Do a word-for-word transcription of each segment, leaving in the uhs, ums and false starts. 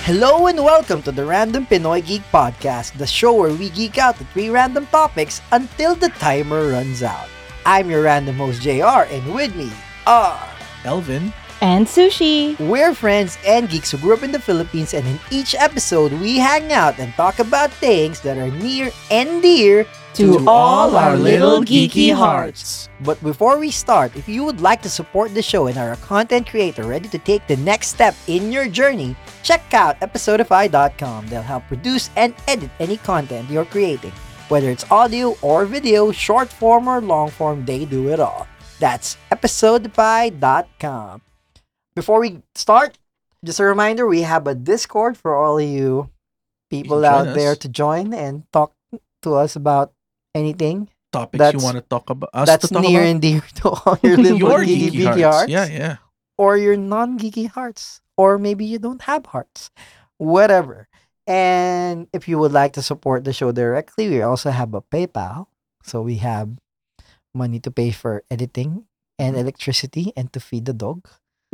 Hello and welcome to the Random Pinoy Geek Podcast, the show where we geek out the three random topics until the timer runs out. I'm your random host J R, and with me are Elvin and Sushi. We're friends and geeks who grew up in the Philippines, and in each episode we hang out and talk about things that are near and dear To all our little geeky hearts. But before we start, if you would like to support the show and are a content creator ready to take the next step in your journey, check out episodify dot com. They'll help produce and edit any content you're creating. Whether it's audio or video, short form or long form, they do it all. That's episodify dot com. Before we start, just a reminder, we have a Discord for all of you people You can join out there us. to join and talk to us about anything topics That's- you want to talk about. Us that's to talk near about? and dear to all your little Your geeky, geeky geeky hearts. hearts. Yeah, yeah. Or your non-geeky hearts. Or maybe you don't have hearts. Whatever. And if you would like to support the show directly, we also have a PayPal. So we have money to pay for editing and Mhm. electricity and to feed the dog.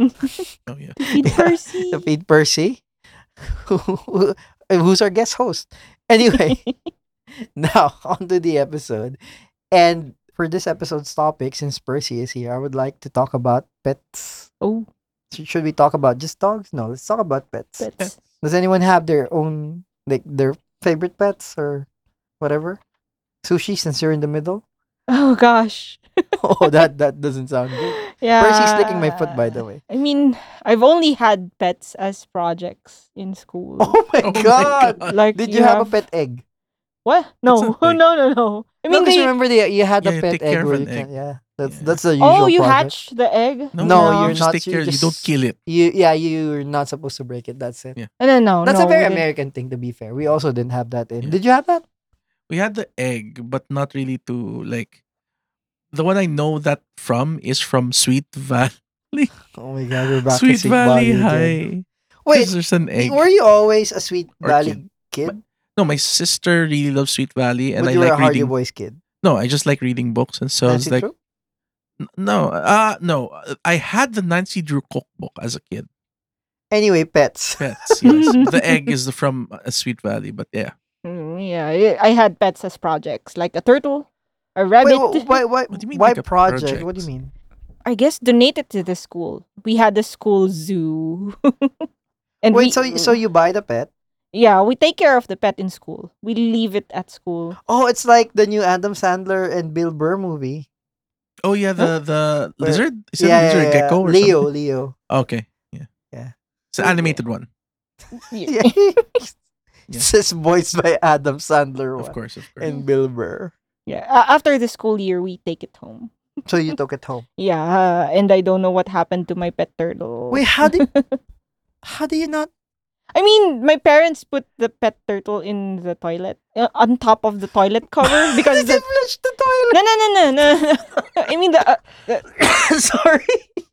Oh yeah. Feed Percy. To feed Percy, who- who's our guest host. Anyway, now on to the episode. And for this episode's topic, since Percy is here, I would like to talk about pets. Oh, Sh- Should we talk about just dogs? No, let's talk about pets. pets. Does anyone have their own, like, their favorite pets or whatever? Sushi, since you're in the middle? Oh gosh. Oh, that that doesn't sound good. Yeah. Percy's licking my foot, by the way. I mean, I've only had pets as projects in school. Oh my Oh my god! God. Like Did you, have, a pet egg? What? No, an egg. no, no, no. I No, mean, because they... remember the, you had Yeah, a you pet take egg care of where an you can, egg. yeah. That's Yeah. that's the usual Oh, you project. hatch the egg? No, No, you you're just not- take you care. You just- don't kill it. You yeah, you're not supposed to break it. That's it. Yeah. And then no, That's no, a very we didn't. American thing, to be fair. We also didn't have that in. Yeah. Did you have that? We had the egg, but not really to like. The one I know that from is from Sweet Valley. Oh my god, we're back Sweet to Sweet Valley again. High. Wait, 'Cause there's an egg. were you always a Sweet Or Valley kid? No, my sister really loves Sweet Valley, and but I you were like a Hardy reading. Boys kid. No, I just like reading books, and so I was Nancy like, Drew? N- no, uh no. uh, I had the Nancy Drew cookbook as a kid. Anyway, pets. Pets, yes. The egg is from a Sweet Valley, but yeah. Mm, yeah, I I had pets as projects, like a turtle, a Wait, rabbit. wh- why, why, What do you mean, why like a project? What do you project? mean? I guess donated to the school. We had the school zoo. and Wait, we, so y- so you buy the pet? yeah, we take care of the pet in school. We leave it at school. Oh, it's like the new Adam Sandler and Bill Burr movie. Oh yeah, the the Where- lizard. Is it a lizard gecko or Leo, something? Leo. Okay, yeah, Yeah. It's an animated one, Yeah. Yeah. It's just voiced by Adam Sandler of one course, of course. and Bill Burr. Yeah, a- after the school year, we take it home. So you took it home. Yeah, uh, and I don't know what happened to my pet turtle. Wait, how did how do you not? I mean, my parents put the pet turtle in the toilet, uh, on top of the toilet cover because Did you the... flush the toilet? No, no, no, no, no. I mean, the, uh, the Sorry.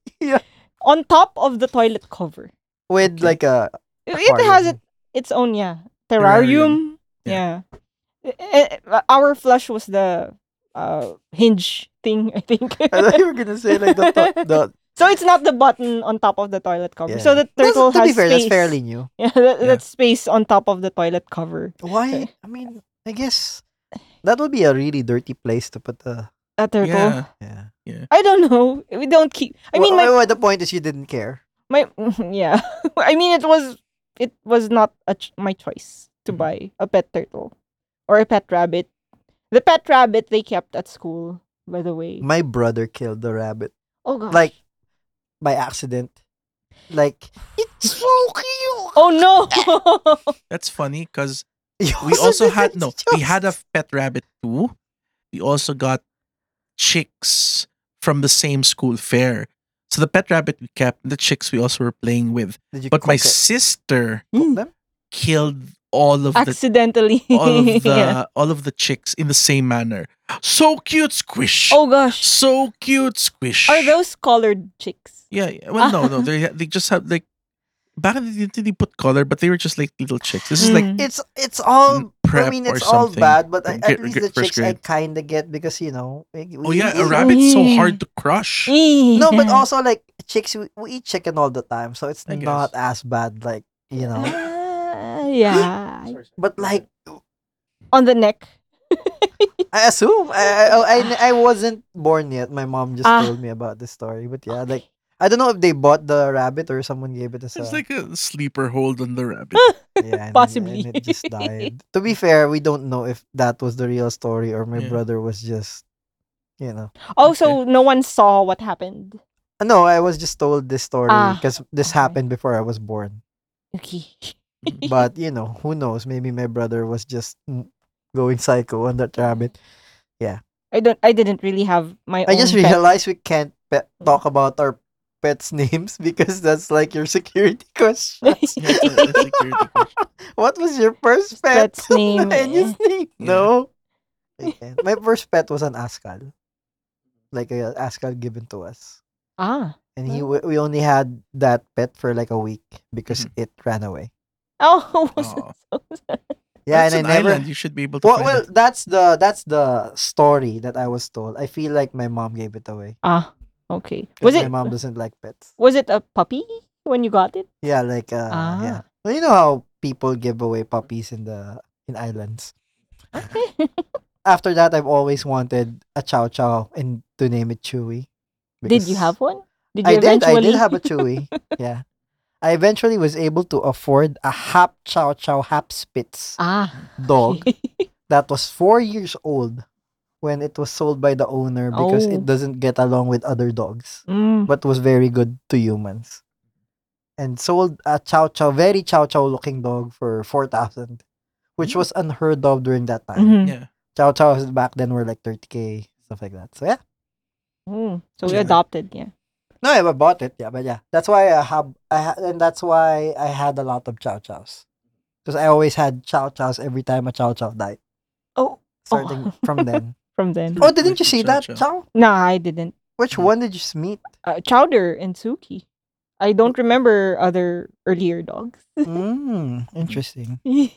on top of the toilet cover. With Okay. like a It has Aquarium. it its own, yeah, Terrarium. terrarium. Yeah. Eh, eh, Our flush was the uh hinge thing, I think. I thought you were gonna say like the to- the. So it's not the button on top of the toilet cover. Yeah. So the That's- turtle to has be fair, space. that's fairly new. Yeah, that, Yeah. that's space on top of the toilet cover. Why? I mean, I guess that would be a really dirty place to put the. A turtle. Yeah, Yeah. I don't know. We don't keep. I mean, Well, my well, the point is you didn't care. my yeah. I mean, it was it was not a ch- my choice to Mhm. buy a pet turtle or a pet rabbit. The pet rabbit they kept at school, by the way. My brother killed the rabbit, Oh gosh. like by accident. Like it's so cute. oh no. that's funny because You we also did had it no. We had a just- pet rabbit too. We also got chicks from the same school fair. So the pet rabbit we kept, the chicks we also were playing with. Did you But my cook it? sister Cook them? killed all of the Accidentally. all of the Yeah. all of the chicks in the same manner. So cute, squish. Oh gosh. So cute, squish. Are those colored chicks? Yeah. yeah. Well, no, no. They they just have like back then they didn't really put color, but they were just like little chicks. This is like Mm. It's it's all. I prep mean, or it's all something. bad, but I, Get- at least get the first chicks I grade. kind of get because you know. we- oh we- yeah, a we- rabbit's so Yeah. hard to crush. No, but also like chicks, we, we eat chicken all the time, so it's I not guess. as bad. Like you know, Ah. yeah. But like, On the neck. I assume I, I I I wasn't born yet. My mom just Ah. told me about this story. But yeah, like I don't know if they bought the rabbit or someone gave it as It's a like a sleeper hold on the rabbit. yeah, and, Possibly. and it just died. To be fair, we don't know if that was the real story or my Yeah. brother was just, you know. Oh, so no one saw what happened. Uh, No, I was just told this story Ah, because this okay. happened before I was born. Okay. But you know, who knows? Maybe my brother was just mm, going psycho on that rabbit. I don't. I didn't really have my I own just pet. realized we can't pe- talk about our pets' names because that's like your security question. Yeah, it's a, it's a security question. What was your first pet? Pet's name, And his eh. name? Yeah. No. I can't. My first pet was an Askal. Like a Askal given to us. Ah. And he w- we only had that pet for like a week because Mhm. it ran away. Oh, was Aw. it so sad? Yeah, That's and an I never island. You should be able to Well, find well, it. that's the that's the story that I was told. I feel like my mom gave it away. Ah. Okay. 'Cause Was my it? mom doesn't like pets. Was it a puppy when you got it? Yeah, like uh yeah. Ah. Well, you know how people give away puppies in the in islands. Okay. After that, I've always wanted a chow chow and to name it Chewy. Did you because have one? Did I you did. I eventually? did have a Chewy. Yeah. I eventually was able to afford a Hap Chow Chow Hap Spitz Ah. dog that was four years old when it was sold by the owner because Oh. it doesn't get along with other dogs, Mm. but was very good to humans. And sold a Chow Chow, very Chow Chow looking dog for four thousand, which Mm. was unheard of during that time. Mhm. Yeah. Chow Chows back then were like thirty k, stuff like that. So yeah. Mm. So we Yeah. adopted. Yeah. No, I bought it. Yeah, but yeah, that's why I have I ha- and that's why I had a lot of Chow Chows because I always had Chow Chows every time a Chow Chow died. Oh. Starting Oh. from then. From then. Oh, didn't you Like see Chow that Chow. Chow? Nah, I didn't. Which Mhm. one did you meet? Uh, Chowder and Suki. I don't remember other earlier dogs. Mm, interesting.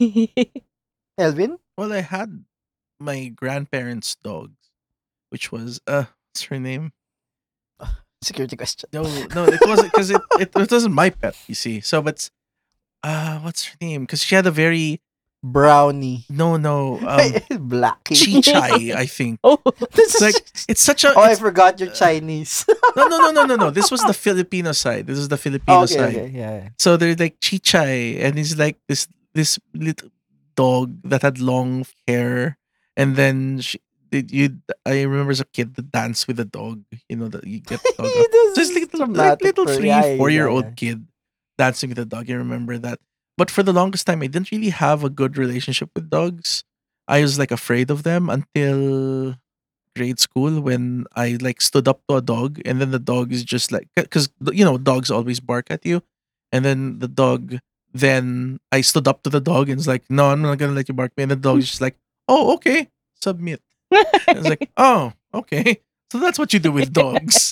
Elvin? Well, I had my grandparents' dogs, which was uh, what's her name? Security question. No, no, it wasn't because it, it it wasn't my pet. You see, so but uh, what's her name? Because she had a very Brownie. no, no, um, Blackie. Chichai, I think. Oh. It's like it's such a Oh, I it's, forgot you're Chinese. no, no, no, no, no, no. This was the Filipino side. This is the Filipino Oh, okay, side. okay, yeah, yeah. So they're like Chichai, and he's like this this little dog that had long hair, and then she, did you? I remember as a kid the dance with the dog. You know that you get the dog. Up. This So it's is like, like traumatic little for- three, yeah, yeah, four year yeah, old yeah. kid dancing with the dog. I remember that. But for the longest time, I didn't really have a good relationship with dogs. I was like afraid of them until grade school when I like stood up to a dog, and then the dog is just like because you know dogs always bark at you, and then the dog. Then I stood up to the dog and was like, "No, I'm not gonna let you bark me." And the dog is just like, "Oh, okay, submit." I was like, "Oh, okay." So that's what you do with dogs.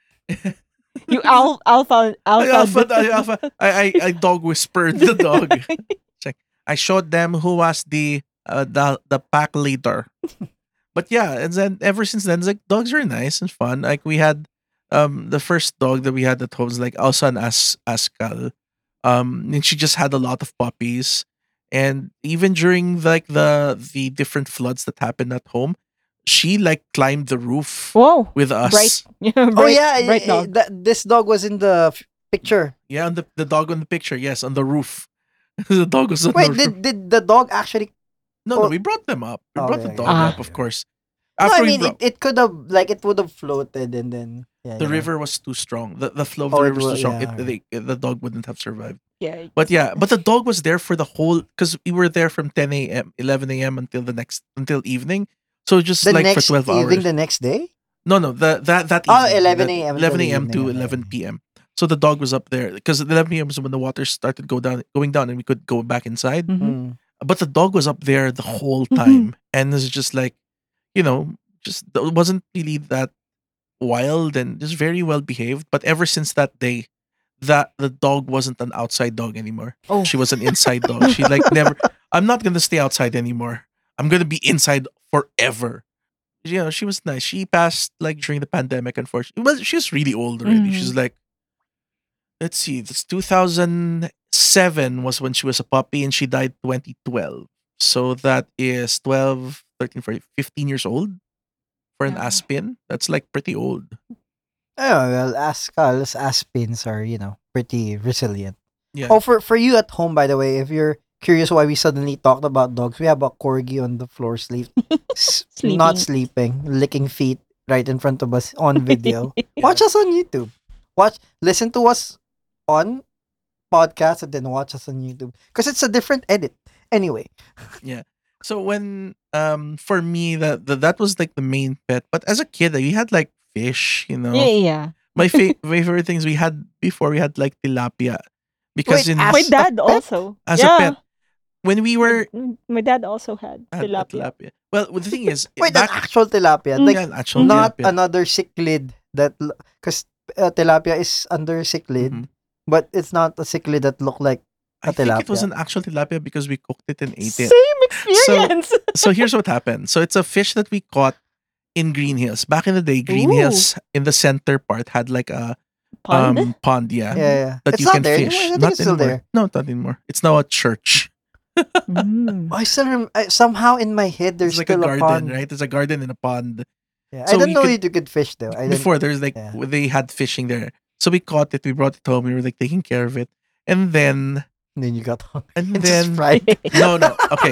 You al- alpha I alpha. alpha, I, alpha, I, I, I dog whispered the dog. It's like, I showed them who was the uh, the the pack leader. But yeah, and then ever since then, it's like dogs are nice and fun. Like we had um the first dog that we had at home was like Alsan As Askal. Um and she just had a lot of puppies. And even during like the the different floods that happened at home, she like climbed the roof Whoa. with us. Bright. Yeah, Oh bright, yeah, bright eh, dog. that, this dog was in the f- picture. Yeah, on the, the dog on the picture, yes, on the roof. the dog was on Wait, the roof. did did the dog actually? No, Oh. no, we brought them up. We Oh, brought the yeah, dog yeah, up, yeah. of course. No, After I we mean brought, it, it could have like it would have floated and then yeah, the you know. river was too strong. The, the flow of Oh, the it river was too wa- strong. yeah, It, the, the dog wouldn't have survived. Yeah. But yeah, but the dog was there for the whole because we were there from ten a m, eleven a m until the next until evening. So just The like for next twelve evening, hours. the next day. No, no, the that that Oh, evening, eleven that a.m. until eleven the a m evening, to okay. eleven p m. So the dog was up there because eleven p m was when the water started go down, going down, and we could go back inside. Mhm. Mm. But the dog was up there the whole time, and it's just like, you know, just it wasn't really that wild and just very well behaved. But ever since that day, that the dog wasn't an outside dog anymore. Oh. She was an inside dog. She like never. I'm not gonna stay outside anymore. I'm gonna be inside forever. You know, she was nice. She passed like during the pandemic. Unfortunately, well, she was really old already. She's Mhm. like, let's see, it's two thousand seven was when she was a puppy and she died twenty twelve. So that is twelve, thirteen, fourteen, fifteen years old for an Yeah. Aspin. That's like pretty old. Oh, well, Ascals, Aspins are, you know, pretty resilient. Yeah. Oh, for, for you at home, by the way, if you're curious why we suddenly talked about dogs, we have a corgi on the floor sleep, s- not sleeping, licking feet right in front of us on video. Watch us on YouTube. Watch, listen to us on podcast and then watch us on YouTube because it's a different edit. Anyway, So when um for me that that, that was like the main pet. But as a kid, we had like fish, you know. Yeah, yeah. My fa- my favorite things we had before we had like tilapia. Because Wait, in as My a dad pet? also. as yeah. a pet, when we were My, my dad also had had the tilapia. tilapia. Well, the thing is, wait, back an actual tilapia, Mm. like yeah, an actual not tilapia. another cichlid that because uh, tilapia is under cichlid, Mhm. but it's not a cichlid that look like I a think it was tilapia. an actual tilapia because we cooked it and ate Same it. experience. So here's what happened. So it's a fish that we caught in Green Hills. Back in the day, Green Ooh. Hills in the center part had like a Pond. um pond, yeah, Yeah, yeah. that It's you not can there fish. anymore. I think Not it's still anymore. there. No, not anymore. It's now a church. Mm. I still rem- I, somehow in my head there's It's like still a a, garden, pond. right? There's a garden and a pond. Yeah. So I didn't you know could- you could fish though. I didn't. Before there's like yeah. they had fishing there. So we caught it, we brought it home, we were like taking care of it. And then And then you got hungry. and It's just then fried. no, no, okay.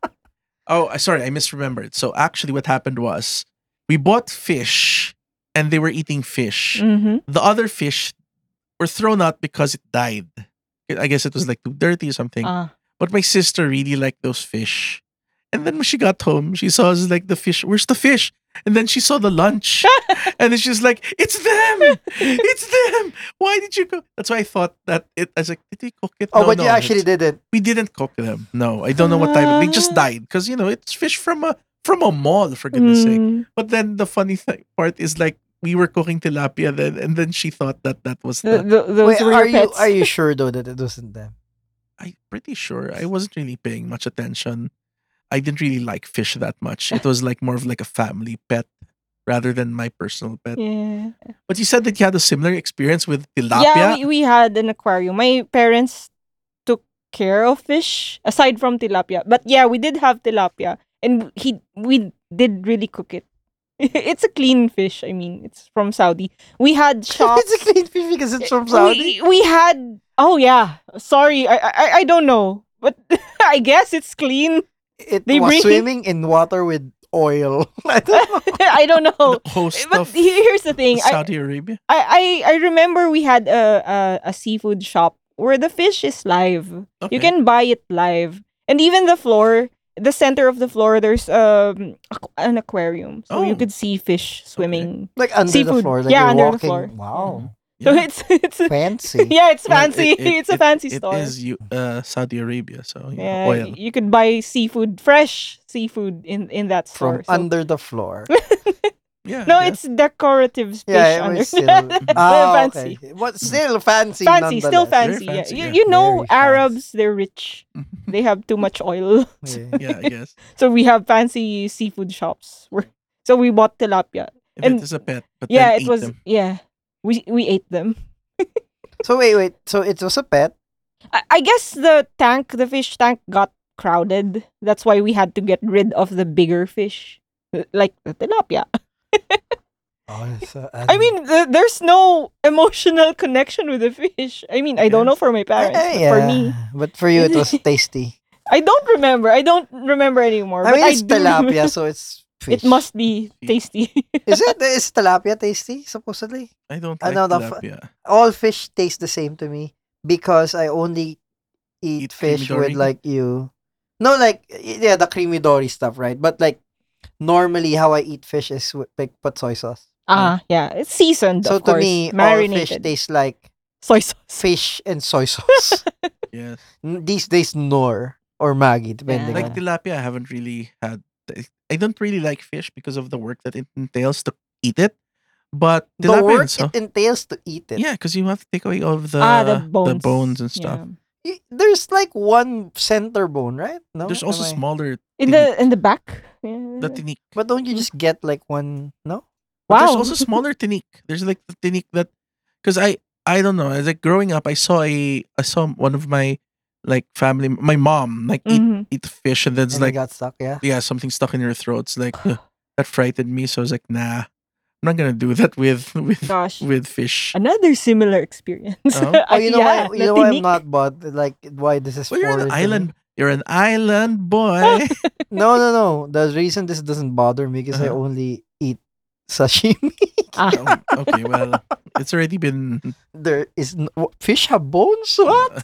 Oh, I- sorry, I misremembered. So actually what happened was we bought fish and they were eating fish. Mhm. The other fish were thrown out because it died. I guess it was like too dirty or something. Ah. But my sister really liked those fish. And then when she got home, she saw us like the fish. Where's the fish? And then she saw the lunch. and then she's like, it's them! It's them! Why did you cook? That's why I thought that it I was like, did we cook it? Oh, No, but no, you actually it's- didn't. we didn't cook them. No, I don't know what type. Of, they just Ah. died because you know it's fish from a from a mall for goodness sake. Mm. But then the funny th- part is like we were cooking tilapia then, and then she thought that that was Th- the. th- those Wait, were are your you pets. are you sure though that it wasn't them? I'm pretty sure I wasn't really paying much attention. I didn't really like fish that much. It was like more of like a family pet rather than my personal pet. Yeah. But you said that you had a similar experience with tilapia. Yeah, we, we had an aquarium. My parents took care of fish aside from tilapia. But yeah, we did have tilapia and he we did really cook it. It's a clean fish. I mean, it's from Saudi. We had shops. It's a clean fish because it's from Saudi. We, we had oh yeah. Sorry, I I I don't know. But I guess it's clean. It They was bring- swimming in water with oil. I don't know. I don't know. the host But of he- here's the thing. I, Saudi Arabia. I, I I remember we had a, a a seafood shop where the fish is live. Okay. You can buy it live, and even the floor, the center of the floor, there's um aqu- an aquarium, so you Oh. could see fish swimming. Like under the Seafood. floor. Like Yeah, you're under the walking. floor. Wow. So Yeah. it's it's Fancy. yeah, it's Well, fancy. it- it- it's a it- fancy It store. is you uh, Saudi Arabia, so you know, Yeah, oil. you could buy seafood, fresh seafood in in that From store. So- under the floor. Yeah. no, yeah. it's decorative fish Yeah, it under. was still. Ah, fancy. okay. But still fancy. Fancy, still nonetheless. fancy. Very Yeah. fancy, You, yeah. you know, Very fancy. Arabs, they're rich. They have too much oil. Yeah. yeah, I guess. So we have fancy seafood shops. Where, so we bought tilapia. If And- it is a pet, but Yeah, then it eat was. them. Yeah, we we ate them. So wait, wait. So it was a pet. I, I guess the tank, the fish tank, got crowded. That's why we had to get rid of the bigger fish, uh, like the tilapia. Oh, so, I mean, the, there's no emotional connection with the fish. I mean, I don't know for my parents, but for me, But for you, it was tasty. I don't remember. I don't remember anymore. I but mean, it's do remember- tilapia, so it's fish. It must be tasty. Is it? Is tilapia tasty? Supposedly, I don't I like know the f- tilapia. all fish taste the same to me because I only eat, Eat fish creamy with dory? like you. No, like y- yeah, the creamy dory stuff, right? But like normally, how I eat fish is with like put soy sauce. Ah, yeah, it's seasoned. So of to course. me, all marinated. fish tastes like soy sauce. fish and soy sauce. Yes. N- These days, Nor or Maggie, depending Yeah. Like on. tilapia, I haven't really had. I don't really like fish because of the work that it entails to eat it. But The tilapia, work and so, it entails to eat it. yeah, because you have to take away all of the ah, the bones. bones and stuff. Yeah. Y- There's like one center bone, right? No, There's Am also I- smaller. In the in the back. Yeah. The tinik. But don't you just get like one? No. But there's Wow. also smaller tinik. There's like the tinik that, because I I don't know. It's like growing up, I saw a I saw one of my like family, my mom, like eat Mhm. eat fish, and then it's And they like got stuck, yeah. yeah, something stuck in your throat. It's like ugh, that frightened me. So I was like, nah, I'm not gonna do that with with Gosh. with fish. Another similar experience. Oh. Oh, you know yeah, why? You know why I'm natinik. not bothered? Like why this is Well, you're an foreign to me? island. You're an island boy. No, no, no. The reason this doesn't bother me because I Uh-huh. only eat sashimi. Ah. Um, okay, well, it's already been. There is n- wh- fish have bones. What?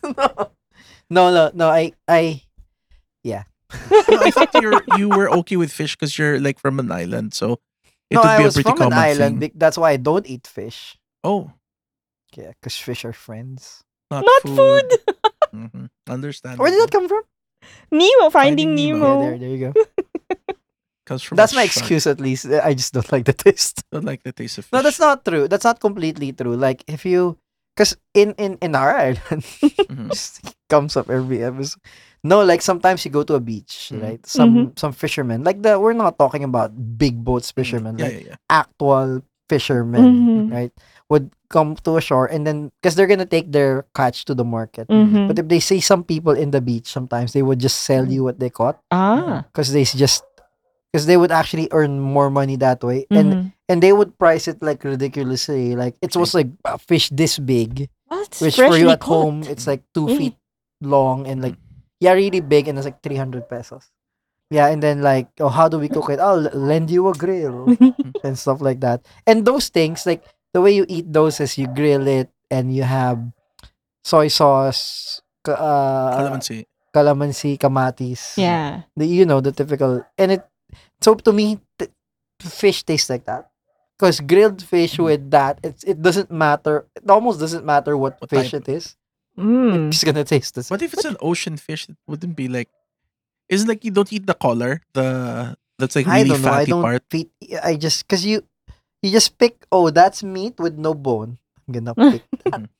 no, no, no. I, I, yeah. No, I thought you're you were okay with fish because you're like from an island, so it No, would I be a was pretty from an common island. thing. bec- That's why I don't eat fish. Oh, Yeah, because fish are friends. not, Not food. food. Mhm. Understand. Where did that come from? Nemo, Finding, Finding Nemo. Yeah, Nemo. there, there you go. Comes from That's a my shark. excuse, at least. I just don't like the taste. Don't like the taste of fish. No, that's not true. That's not completely true. Like if you, because in in in our island, Mhm. just comes up every episode. No, like sometimes you go to a beach, Mhm. right? Some some fishermen, like the we're not talking about big boats Mhm. fishermen, Yeah, like yeah, yeah. actual fishermen, Mhm. right? Would come to a shore and then because they're gonna take their catch to the market. Mhm. But if they see some people in the beach, sometimes they would just sell you what they caught Ah. because they s- just because they would actually earn more money that way, and Mhm. and they would price it like ridiculously. Like it was like a fish this big, What's which for you freshly at home caught? it's like two Eh. feet long and like yeah, really big, and it's like three hundred pesos. Yeah, and then like, oh, how do we cook it? I'll lend you a grill and stuff like that. And those things, like the way you eat those is you grill it and you have soy sauce, ca- uh, Calamansi. calamansi, kamatis. Yeah. The you know the typical, and it so to me t- fish tastes like that. Because grilled fish Mhm. with that, it's it doesn't matter. It almost doesn't matter what, What fish type? it is. Mm. It's gonna taste the same. What if it's an ocean fish? It wouldn't be like. Isn't like you don't eat the collar, the that's like I really don't know. I fatty don't part. fit. I just because you you just pick. Oh, that's meat with no bone. I'm gonna pick that. Mhm.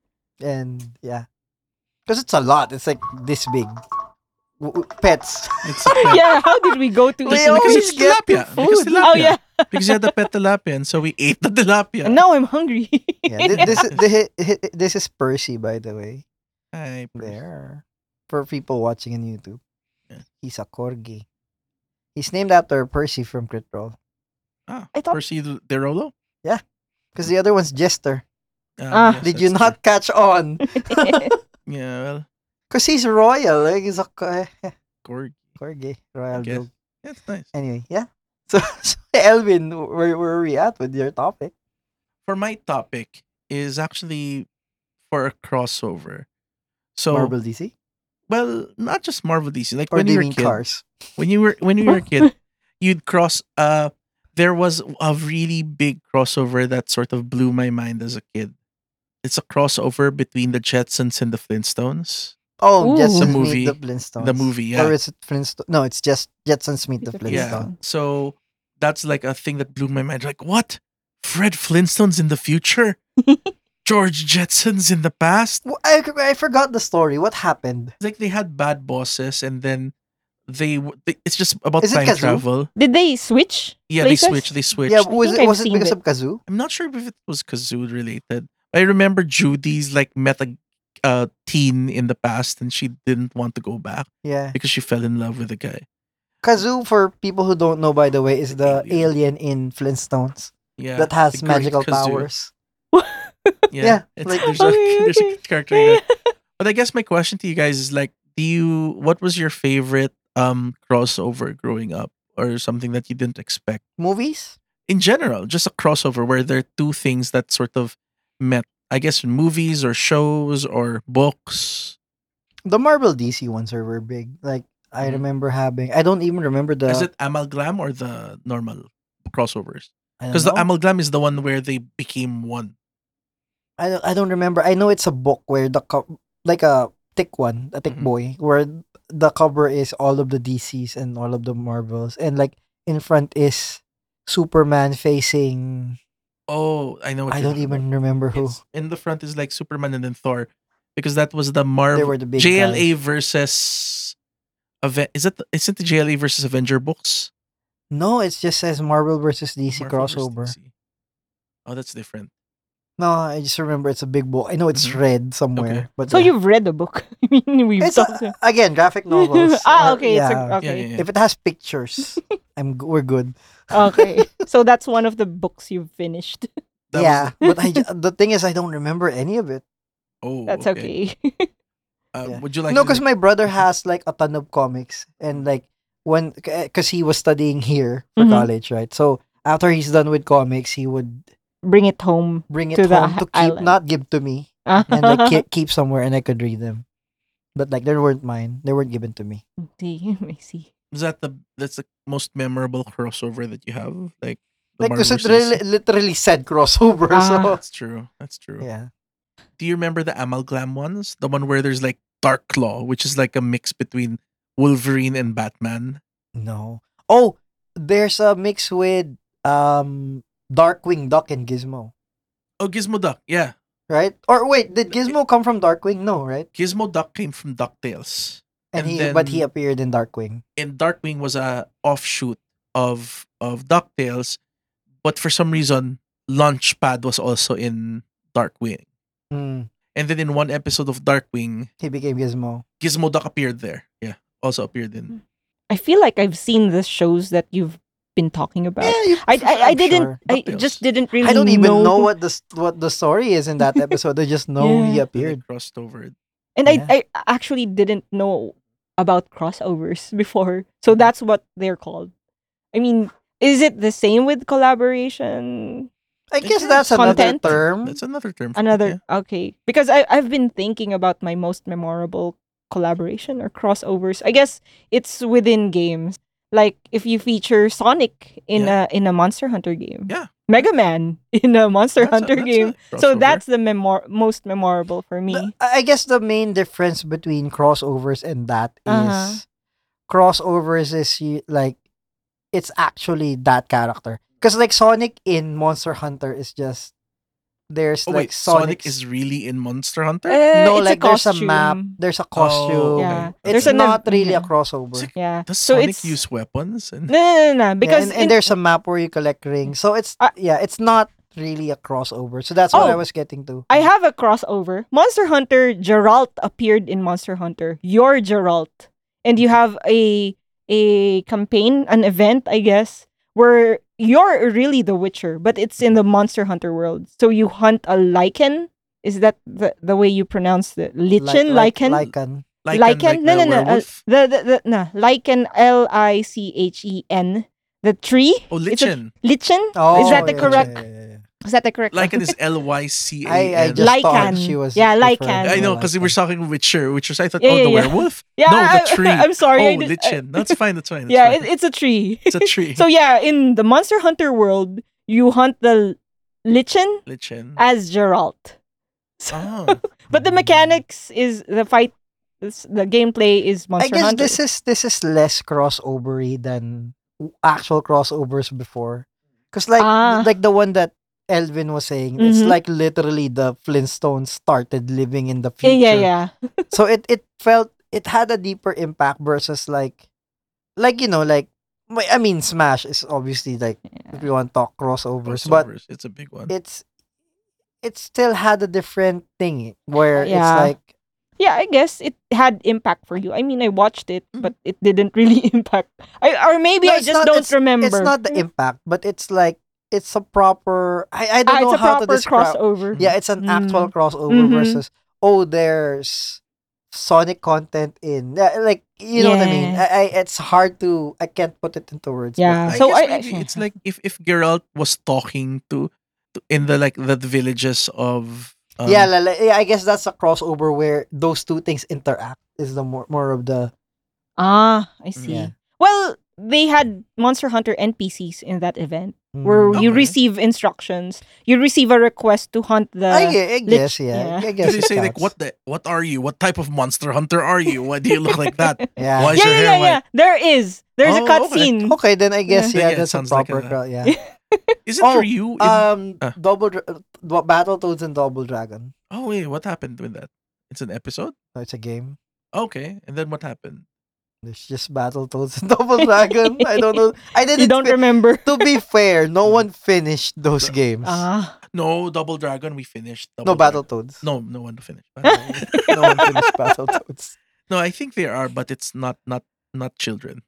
And yeah, because it's a lot. It's like this big. W- w- Pets. It's a pet. Yeah, how did we go to We eating always because fish? it's get to tilapia. Because food. tilapia. Oh yeah. Because you had the pet tilapia, and so we ate the tilapia. And now I'm hungry. Yeah, thi- this is this, is- this is Percy, by the way. Hi, Percy. There, for people watching on YouTube, Yeah. he's a corgi. He's named after Percy from Crit Roll. Ah, I thought- Percy the Derolo? Because the other one's Jester. Ah. yes, Did you that's not catch on? true. Yeah, well, Because he's royal. Like he's a co- Gorg. corgi, royal Okay. dog. That's nice. Anyway, yeah. So, so Elvin, where where are we at with your topic? For my topic is actually for a crossover. So, Marvel D C well, not just Marvel D C. Like or when do you you were a mean kid, cars? when you were when you were a kid, you'd cross. Uh, there was a really big crossover that sort of blew my mind as a kid. It's a crossover between the Jetsons and the Flintstones. Oh, Ooh. Jetsons The meet movie. the Flintstones. The movie, yeah. Or is it Flintstones? No, it's just Jetsons meet the The Flintstones. Yeah. Flintstones. So that's like a thing that blew my mind. Like, what? Fred Flintstone's in the future? George Jetson's in the past? Well, I, I forgot the story. What happened? Like they had bad bosses, and then they, w- they it's just about Is it time Kazoo? travel. Did they switch? Yeah, places? they switched. They switched. Yeah, was think it I've was it seen because it. of Kazoo? I'm not sure if it was Kazoo related. I remember Judy's like met a uh, teen in the past, and she didn't want to go back Yeah. because she fell in love with a guy. Kazoo, for people who don't know, by the way, is the Alien. alien in Flintstones Yeah, that has the Great magical Kazoo. powers. Yeah, Yeah, it's, like- there's, a, Okay, there's a okay. character in that. But I guess my question to you guys is like, do you what was your favorite um crossover growing up, or something that you didn't expect Movies? in general? Just a crossover where there are two things that sort of met. I guess movies or shows or books. The Marvel D C ones are were big. Like I Mhm. remember having. I don't even remember the. Is it amalgam or the normal crossovers? I don't Because the know. amalgam is the one where they became one. I don't, I don't remember. I know it's a book where the co- like a thick one, a thick Mhm. boy, where the cover is all of the D Cs and all of the Marvels, and like in front is Superman facing. Oh, I know. What I you're don't talking even about. remember who. It's, in the front is like Superman and then Thor, because that was the They Marvel were the big J L A guys. versus. Aven- is it is it the J L A versus Avenger books? No, it just says Marvel versus D C Marvel versus crossover. D C. Oh, that's different. No, I just remember it's a big book. I know it's Mhm. read somewhere, but So yeah. you've read the book. I mean, we've It's talked. uh, again graphic novels. ah, or- okay. It's yeah. a, Yeah, okay. yeah, yeah. If it has pictures, I'm g- we're good. Okay. So that's one of the books you've finished. That yeah, was but I ju- the thing is I don't remember any of it. oh, That's okay. okay. Uh, Yeah. Would you like no, to because like, my brother Mhm. has like a ton of comics and like when because he was studying here for Mhm. college, right? So after he's done with comics, he would Bring it home. bring it To the home to hi- keep, island. not give to me, and like keep, keep somewhere, and I could read them. But like they weren't mine; they weren't given to me. See, I see. is that the that's the most memorable crossover that you have? Like the Like because Marvel it really, versus D C? literally said crossover. Ah. So That's true. That's true. yeah, Do you remember the Amalgam ones? The one where there's like Dark Claw, which is like a mix between Wolverine and Batman. no. Oh, there's a mix with um Darkwing Duck and Gizmo, Oh, Gizmo Duck. Yeah. right? Or wait, did Gizmo come from Darkwing? No, right? Gizmo Duck came from DuckTales. And, And he, but he then- appeared in Darkwing. And Darkwing was a offshoot of of DuckTales, but for some reason, Launchpad was also in Darkwing. Hmm. And then in one episode of Darkwing, He became Gizmo. Gizmo Duck appeared there. Yeah. Also appeared in. I feel like I've seen the shows that you've been talking about. you- I, I, I I'm didn't. sure. I DuckTales. just didn't really. I don't even know, know what the s- what the story is in that episode. I just know he Yeah. appeared. They crossed over. And Yeah. I, I actually didn't know about crossovers before. So that's what they're called. I mean, is it the same with collaboration? I guess guess that's another content. term. That's another term. for it, Another yeah. okay. Because I, I've been thinking about my most memorable collaboration or crossovers. I guess it's within games. Like if you feature Sonic in Yeah. a in a Monster Hunter game. Yeah. Mega Man in a Monster That's a- Hunter that's a game. So crossover. that's the memor- most memorable for me. The- I I guess the main difference between crossovers and that is Uh-huh. crossovers is y- like it's actually that character. Because like Sonic in Monster Hunter is just there's Oh like wait, Sonic Sonic's- is really in Monster Hunter? Uh, no, it's like a there's a costume. map, there's a costume. Oh, Yeah. okay. It's There's an- not really a yeah. crossover. Sick. Yeah. Does So Sonic it's use weapons? And no, no, no, no, Yeah, because and, and in- there's a map where you collect rings. So it's Uh, yeah, it's not really a crossover. So that's what I Oh. was getting to. I have a crossover. Monster Hunter Geralt appeared in Monster Hunter. You're Geralt, and you have a a campaign, an event, I guess, where you're really the Witcher, but it's in the Monster Hunter world. So you hunt a lichen. Is that the, the way you pronounce the lichen? Like- lichen? like- Lycan. Lycan, Lycan? like No, the no, no. uh, werewolf? the, the, the, no. Lichen, L I C H E N. The tree? Oh, It's a- Lichen. Lichen? Oh, is that the yeah, correct? yeah, yeah, yeah, yeah. Is that the correct? one? Lycan is L Y C A I, I N. just Lycan. thought she was. Yeah, referring Lycan. to I know, a because we were Lycan. talking Witcher, Witcher. So I thought, Yeah, oh, yeah, the yeah. werewolf? Yeah, no, the I- tree. I'm sorry. I Oh, did- Lichen. That's fine. That's fine. That's yeah, fine. it, it's a tree. It's a tree. So yeah, in the Monster Hunter world, you hunt the lichen Lichen. as Geralt. So, Oh. but the mechanics is the fight, is- the gameplay is I Monster guess Hunter. this is this is less crossovery than actual crossovers before. Cause like Ah. like the one that Elvin was saying, it's Mhm. like literally the Flintstones started living in the yeah, future. yeah, yeah. So it it felt it had a deeper impact versus like like you know like I mean Smash is obviously like if you want to talk crossovers, but Crossovers. It's a big one. it's it still had a different thing where Yeah. it's like Yeah, I guess it had impact for you. I mean, I watched it, Mm. but it didn't really impact. I or maybe No, I it's just not- don't it's- remember. it's not the impact, but it's like it's a proper I, I don't Ah, know it's a how to proper describe. crossover. Yeah, it's an actual Mm. crossover Mhm. versus oh, there's Sonic content in yeah, like you know what I mean. I, I it's hard to I can't put it into words. but, Yeah, I like, so guess I- maybe I- it's like if if Geralt was talking to, to in the like the villages of um, yeah, la- la- yeah, I guess that's a crossover where those two things interact. Is the more more of the Ah, I see. Yeah. Well, they had Monster Hunter N P Cs in that event where Mm. you Okay. receive instructions. You receive a request to hunt the. I, gue- I guess lit- yeah. yeah. I guess Did they it say like counts. what the what are you? What type of monster hunter are you? Why do you look like that? Yeah. Why is yeah, your yeah, hair yeah, white? yeah. There is. There's a Oh, cutscene. Okay, then I guess Yeah. yeah, Yeah, it that's a sounds like proper a- cro- yeah. Is it Oh, for you? in- Um, Ah. double Dra- uh, Battletoads and Double Dragon. oh wait, what happened with that? It's an episode. So it's a game. Okay, and then what happened? There's just Battletoads and Double Dragon. I don't know. I didn't. You don't fi- remember. to be fair, no one finished those games. Ah, No, Double Dragon we finished. No, Double Dragon. Battletoads. No, no one to finish. Battle- No one finished Battletoads. no, I think there are, but it's not not not children.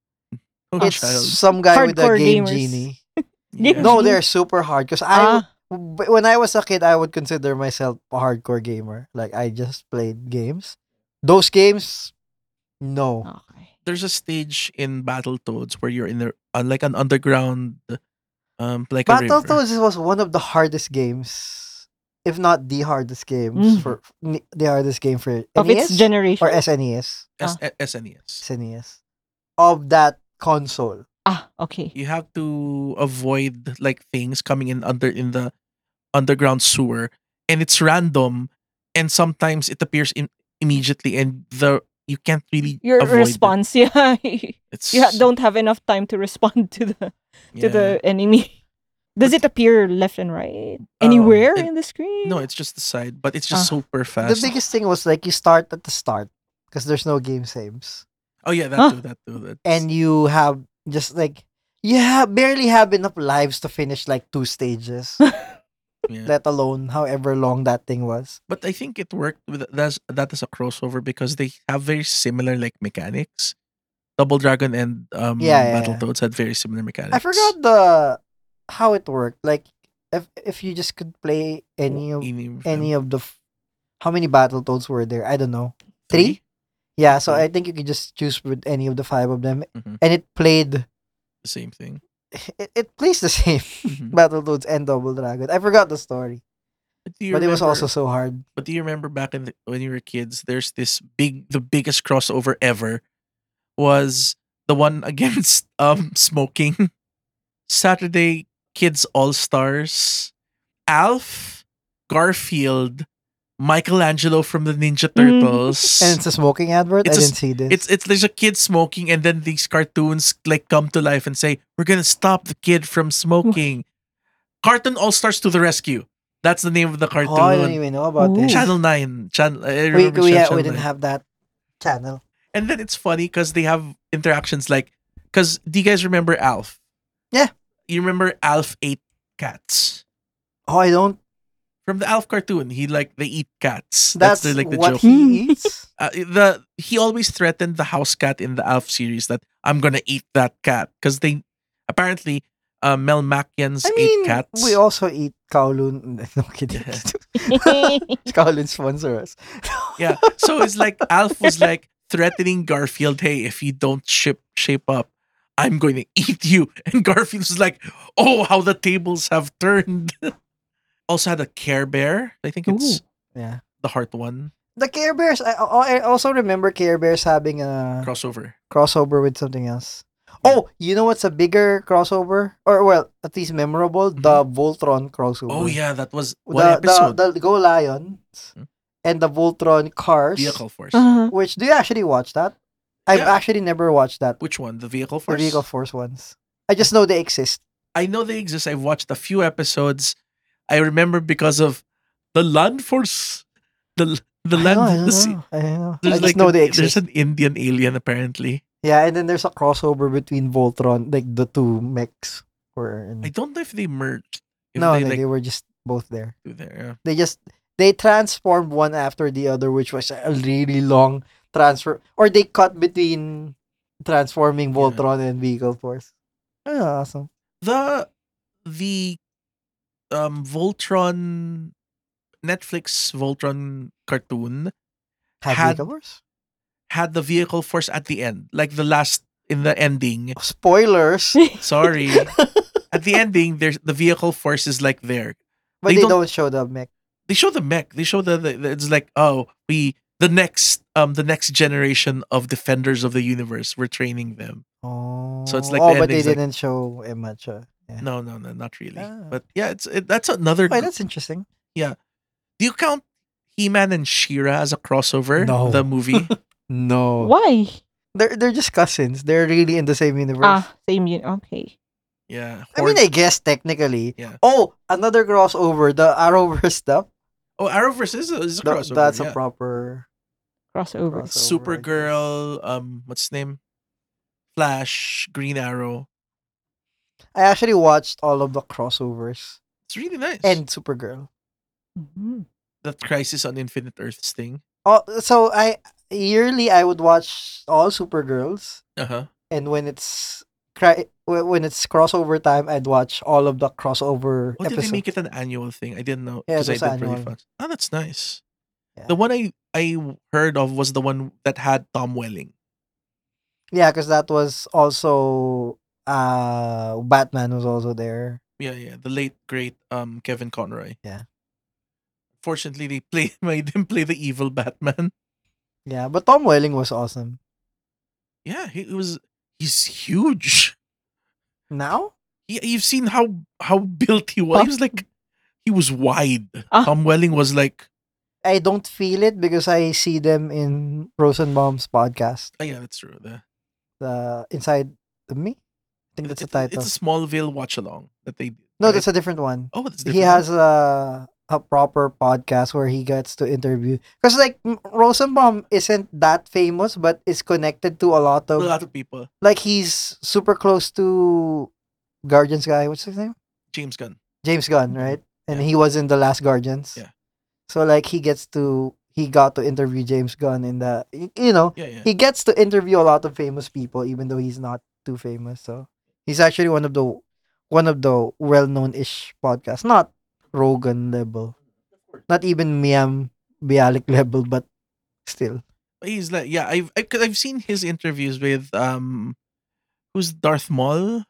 No It's child. some guy with a Hardcore game gamers. genie. Game Yeah. No, Genie? they're super hard. Because I, Ah. w- when I was a kid, I would consider myself a hardcore gamer. Like I just played games. Those games, no. Okay. There's a stage in Battletoads where you're in the uh, like an underground um like a river. Battletoads was one of the hardest games, if not the hardest games Mm. for n- the hardest game for Of its N E S generation. or S N E S. S- Ah. S N E S. S N E S of that console. Ah, okay. You have to avoid like things coming in under in the underground sewer, and it's random, and sometimes it appears in, immediately, and the you can't really Your avoid it. response, yeah. It's You ha- don't have enough time to respond to the to yeah. the enemy. Does it appear left and right? Um, Anywhere it- in the screen? No, it's just the side, but it's just Ah. super The fast. biggest thing was like you start at the start because there's no game sames, Oh yeah, that Huh. too, that too. That's, and you have just like you have barely have enough lives to finish like two stages, yeah. let alone however long that thing was. But I think it worked with that's that as a crossover because they have very similar like mechanics. Double Dragon and um Yeah, yeah, yeah. Battletoads had very similar mechanics. I forgot the how it worked. Like if if you just could play any of Any of any them. of the f- how many Battletoads were there? I don't know. Three? Yeah, so Three. I think you could just choose with any of the five of them, Mhm. and it played. The same thing. It, it plays the same Mhm. Battletoads and Double Dragon. I forgot the story, But, do you but it was remember- also so hard. But do you remember back in the, when you were kids? There's this big, the biggest crossover ever was the one against um smoking. Saturday Kids All Stars, Alf, Garfield, Michelangelo from the Ninja Mm. Turtles. And it's a smoking advert. It's I a didn't see this. It's it's there's a kid smoking, and then these cartoons like come to life and say, "We're gonna stop the kid from smoking." Cartoon All Stars to the rescue. That's the name of the cartoon. oh, I don't even know about Ooh. this. Channel Nine. Channel. I we remember we, Channel ha- we didn't nine. have that channel. And then it's funny because they have interactions like, because do you guys remember Alf? Yeah. You remember Alf ate cats Oh, I don't. from the Alf cartoon. He like they eat cats. That's, That's, the, like the what joke. he eats. Uh, the he always threatened the house cat in the Alf series that I'm gonna eat that cat because they apparently uh, Mel Makians I ate mean, cats. we also eat Kowloon. No kidding. Yeah. Kowloon sponsor us. Yeah, so it's like Alf was like threatening Garfield, "Hey, if you don't ship shape up, I'm going to eat you." And Garfield was like, "Oh, how the tables have turned." Also had a Care Bear. I think it's Yeah. the heart one The Care Bears. I, I also remember Care Bears having a crossover. crossover with something else. Oh, you know what's a bigger crossover? Or, well, at least memorable? The Voltron crossover. Oh yeah, that was The, one episode. the, the Go Lions Hmm. and the Voltron Cars. Vehicle Force. Uh-huh. Which, do you actually watch that? I've Yeah. actually never watched that. Which one? The Vehicle The Force. Vehicle Force ones. I just know they exist. I know they exist. I've watched a few episodes. I remember because of the Land Force. The the I land. know, I don't the sea- know. I don't know. I There's just like know an- they there's exist. an Indian alien apparently. Yeah, and then there's a crossover between Voltron, like the two mechs were in. I don't know if they merged. If no, they they, like they were just both there. do there. They just they transformed one after the other, which was a really long transfer, or they cut between transforming Yeah. Voltron and Vehicle Force. Oh, awesome. The the um Voltron Netflix Voltron cartoon Had, Had- Vehicle Force? had the Vehicle Force at the end, like the last in the ending. Spoilers, Sorry, at the ending, there's the Vehicle Force is like there. but They they, don't- don't, show the mech. They show the mech. They show the, the the- it's like, oh, we the next um the next generation of defenders of the universe. We're training them. Oh, So it's like oh, the but they ending's like- didn't show it much. Uh, yeah. No, no, no, not really. Ah. But yeah, it's it, that's another. Wait, gr- that's interesting. Do you count He-Man and She-Ra as a crossover? No. The movie. No, Why? they're they're just cousins. They're really in the same universe. Ah, same unit. Okay. Yeah. I mean, Horde- I guess technically. Yeah. Oh, another crossover, the Arrowverse stuff. oh, Arrowverse is a, is a Th- crossover. that's yeah. a proper. Crossover. Cross- Supergirl. Um, what's his name? Flash, Green Arrow. I actually watched all of the crossovers. It's It's really nice. and Supergirl. Mhm. that Crisis on Infinite Earths thing. Oh, so I yearly I would watch all Supergirls, Uh huh. and when it's cri- wh- when it's crossover time, I'd watch all of the crossover Oh, did they episodes. make it an annual thing? I didn't know Yeah, it because I was did really annual. fast. Oh, that's nice. Yeah. The one I I heard of was the one that had Tom Welling. Yeah, because that was also uh Batman was also there. Yeah, yeah. The late great um Kevin Conroy. Yeah. Fortunately, they play made him play the evil Batman. Yeah, but Tom Welling was awesome. Yeah, he was. He's huge. Now? He, you've seen how how built he was. He was like he was wide. Ah. Tom Welling was like. I don't feel it because I see them in Rosenbaum's podcast. Oh yeah, that's true. The, The Inside the Me? I think that's the it's, title. it's a Smallville watch along that they. did, No, right? that's a different one. Oh, that's He different. has a a proper podcast where he gets to interview, because like M- Rosenbaum isn't that famous, but is connected to a lot a of lot of people. like he's super close to Guardians guy. What's his name? James Gunn. James Gunn, right? And Yeah. he was in the last Guardians. Yeah. So like he gets to he got to interview James Gunn in the y- you know Yeah, yeah. he gets to interview a lot of famous people even though he's not too famous. So he's actually one of the one of the well known ish podcasts, not Rogan level, not even Miam Bialik level, but still. He's like, yeah, I've I, cause I've seen his interviews with um, who's Darth Maul,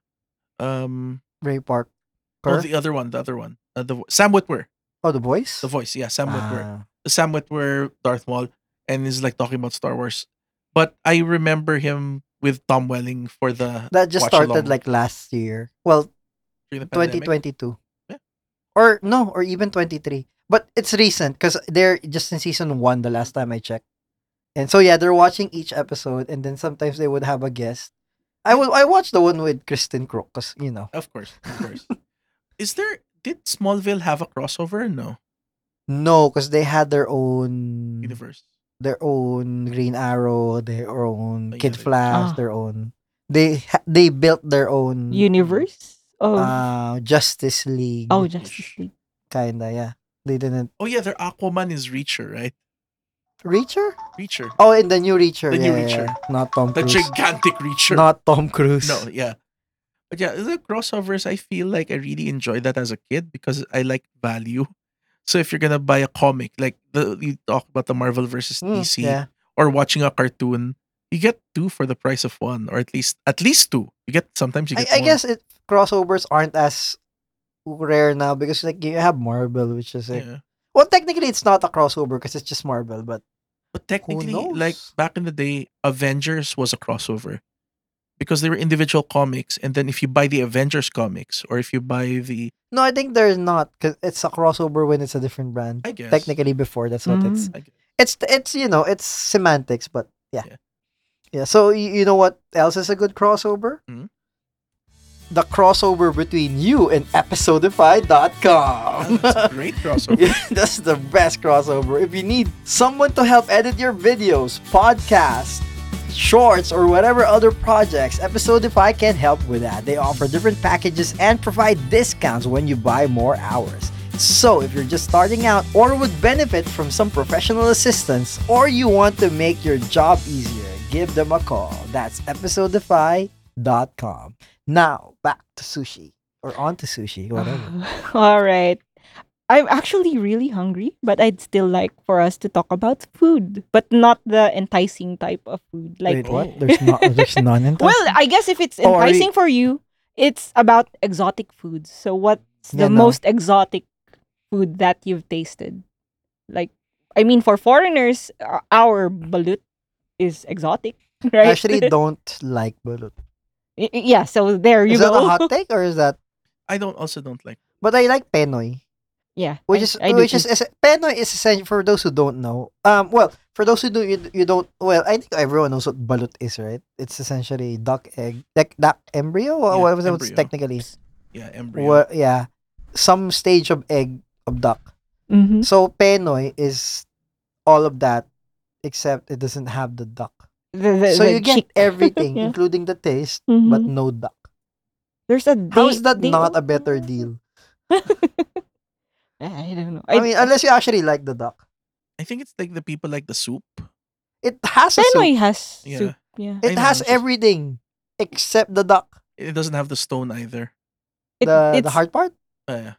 um, Ray Park. oh the other one, the other one, uh, the vo- Sam Witwer, Oh, the voice. the voice, yeah, Sam Witwer, Ah, Sam Witwer, Darth Maul, and is like talking about Star Wars. But I remember him with Tom Welling for the that just watch started along like last year. Well, during the twenty pandemic. twenty two. Yeah. Or no, or even twenty three. But it's recent because they're just in season one the last time I checked. And so yeah, they're watching each episode, and then sometimes they would have a guest. I would I watched the one with Kristen Crook because you know Of course, of course. Is there did Smallville have a crossover? No, no because they had their own universe. their own Green Arrow, their own Oh, yeah, Kid they- Flash, Ah. their own. They ha- they built their own Universe of uh Justice League. oh Justice League. Kinda, yeah. They didn't Oh yeah, their Aquaman is Reacher, right? Reacher. Reacher, Oh, in the new Reacher. The yeah, new yeah, Reacher. yeah. Not Tom the Cruise. gigantic Reacher. Not Tom Cruise. No, yeah. But yeah, the crossovers, I feel like I really enjoyed that as a kid because I like value. So if you're gonna buy a comic, like the you talk about the Marvel versus Mm, D C, yeah. or watching a cartoon, you get two for the price of one, or at least at least two. You get sometimes you I, get I more. guess it crossovers aren't as rare now because like you have Marvel, which is like Yeah. well, technically it's not a crossover because it's just Marvel, but But technically, knows? like back in the day, Avengers was a crossover because they were individual comics, and then if you buy the Avengers comics or if you buy the, no, I think there's not because it's a crossover when it's a different brand. I guess Technically, before that's what it's. Mm. I guess. It's it's you know it's semantics, but yeah, Yeah. yeah. So you, you know what else is a good crossover? Mhm. The crossover between you and episodify dot com. Ah, that's a great crossover. Yeah, that's the best crossover. If you need someone to help edit your videos, podcasts, shorts, or whatever other projects, Episodify can help with that. They offer different packages and provide discounts when you buy more hours. So if you're just starting out or would benefit from some professional assistance or you want to make your job easier, give them a call. That's episodify dot com. Now, back to sushi. Or on to sushi, whatever. All right. I'm actually really hungry, but I'd still like for us to talk about food, but not the enticing type of food. Like, Wait, what? Oh. There's not. There's none in well, I guess if it's Oh, are enticing you- for you, it's about exotic foods. So, what's Yeah, the no. most exotic food that you've tasted? Like, I mean, for foreigners, uh, our balut is exotic, right? I actually don't like balut. Y- y- yeah. So there you Is go. that a hot take or is that? I don't also don't like. But I like penoy, yeah, which I- is I do which too. is, is penoy is essential for those who don't know. Um, well, for those who do you, you don't. Well, I think everyone knows what balut is, right? It's essentially duck egg, like duck embryo. Or Yeah, what was it what's embryo. technically? Yeah, embryo. Well, yeah, some stage of egg of duck. Mhm. So penoy is all of that, except it doesn't have the duck. The, the, So the you get chick- everything, Yeah. including the taste, but Mhm. no duck. There's a How day- is that day- not a better deal? I don't know. I mean, unless you actually like the duck. I think it's like the people like the soup. It has a Penoy soup. has Yeah. soup. Yeah. It I know, has it's just- everything except the duck. It doesn't have the stone either. It, The it's, the hard part Uh, yeah.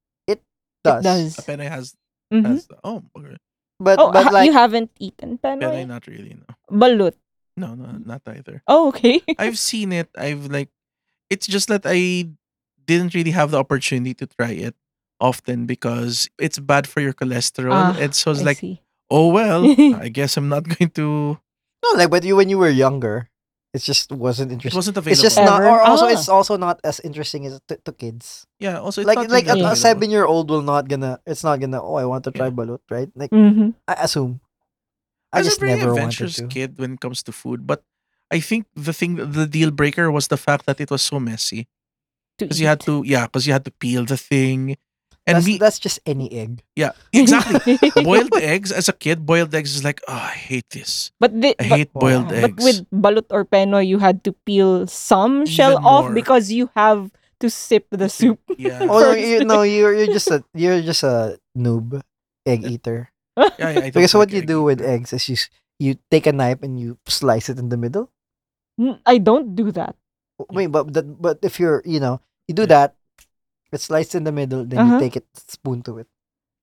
does. It does. Apene has Mhm. has the, oh okay. But Oh, but ha- like you haven't eaten Pene penoy? not really, no. Balut. No, no, not either. Oh, okay. I've seen it. I've like it's just that I didn't really have the opportunity to try it often because it's bad for your cholesterol. Ah, and so it's I like, see. oh well, I guess I'm not going to. no, like but you when you were younger, it just wasn't It interesting. wasn't available. It's just not, Ever? or also Ah. it's also not as interesting as to, to kids. yeah. Also, it's Like not like really a, a available. seven year old will not gonna. It's not gonna. Oh, I want to try Yeah. balut, right? Like Mm-hmm. I assume. I I was just a very never wanted adventurous to. kid when it comes to food, but I think the thing, the deal breaker was the fact that it was so messy because you had to, yeah, because you had to peel the thing, and That's, me, that's just any egg. yeah, exactly. Boiled eggs as a kid, boiled eggs is like, oh, I hate this. But the, I but, hate boiled Wow. but eggs. with balut or penoy, you had to peel some shell Even off more. because you have to sip the soup. Yeah. Oh no, First. you no, you're you're just a you're just a noob egg eater. Yeah, yeah, I don't Because what like you egg do with either. eggs is you s- you take a knife and you slice it in the middle. N- I don't do that. Wait, but that, but if you're you know you do Yeah. that, it's sliced in the middle, then Uh-huh. you take it spoon to it.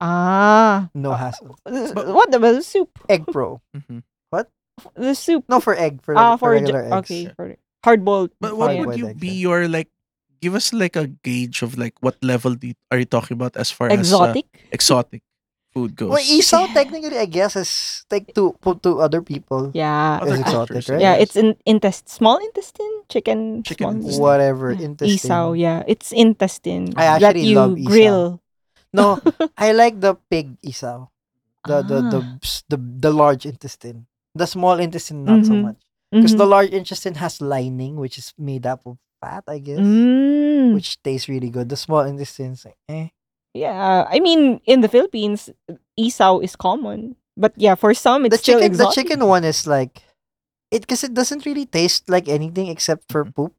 Ah. No Uh, hassle. uh, But- what about the soup? Egg pro. Mhm. The soup. No, for egg for, Ah, for for, regular ju- eggs. okay, Yeah. for hard boiled. But what Hard would boiled you eggs, be yeah. your like? Give us like a gauge of like what level do you, are you talking about as far as uh, Exotic. exotic food goes? Well, isaw technically, I guess, is like to put to other people. Yeah. Other is exotic, cultures, right? Yeah, yes. it's in intest small intestine, chicken, Chicken small intestine. Whatever Yeah. intestine. Isaw, yeah, it's intestine I that actually you love isaw. grill. No, I like the pig isaw. The the the Ah. s- the, the large intestine. The small intestine not so Mhm. much. Because Mhm. the large intestine has lining, which is made up of fat, I guess, Mm. which tastes really good. The small intestine's like, eh. Yeah, I mean, in the Philippines, isaw is common, but yeah, for some it's The still chicken, the exotic. chicken one is like, it because it doesn't really taste like anything except for Mhm. poop.